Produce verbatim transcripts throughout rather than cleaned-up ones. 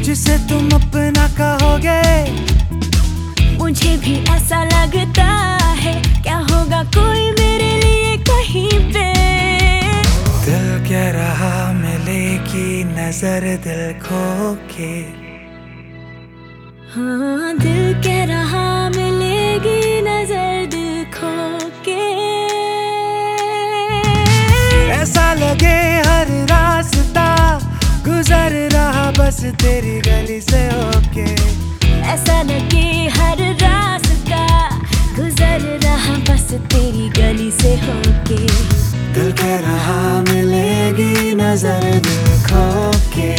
जिसे तुम अपना कहोगे। मुझे भी ऐसा लगता है, क्या होगा कोई मेरे लिए कहीं पे। दिल कह रहा मिलेगी नजर दिल खो के। हाँ, दिल कह रहा मिलेगी नजर दिल खो के। ऐसा लगे हर रास्ता गुजर रहा बस तेरी गली से होके। ऐसा लगे हर रास्ता गुजर रहा बस तेरी गली से होके। दिल कह रहा मिलेगी नजर दिल खो के।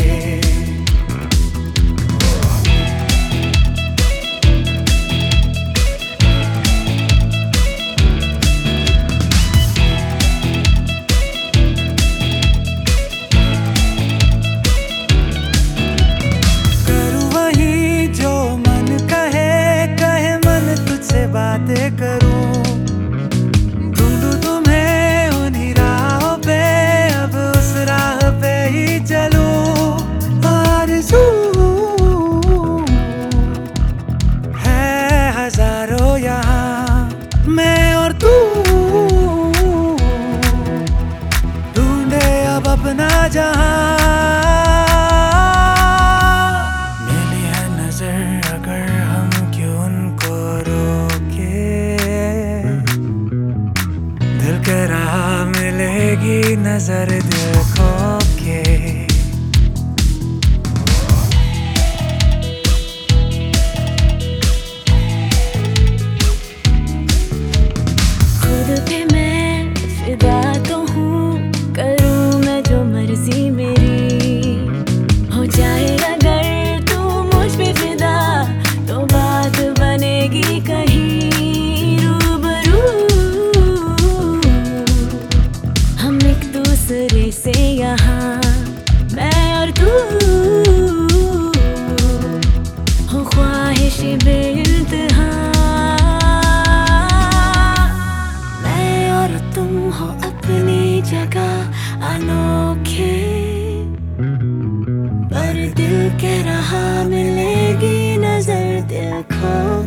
बातें करूं, ढूंढूं तुम्हें उन्हीं राहों पे, अब उस राह पे ही चलूं। आरज़ू है हजारों यहाँ, मैं और तू ढूंढे अब अपना जहां। मिली है नजर अगर हम क्यों उनको कह रहा मिलेगी नजर दिल खो के। खुद पे मैं फिदा तो हूँ, करूँ मैं जो मर्जी मेरी। हो जाए अगर तू मुझ पे फिदा तो बात बनेगी कहीं दूसरे से यहाँ, मैं और तू हो ख्वाहिश बेइंतहा। मैं और तुम हो अपनी जगह अनोखे, पर दिल कह रहा मिलेगी नजर दिल खो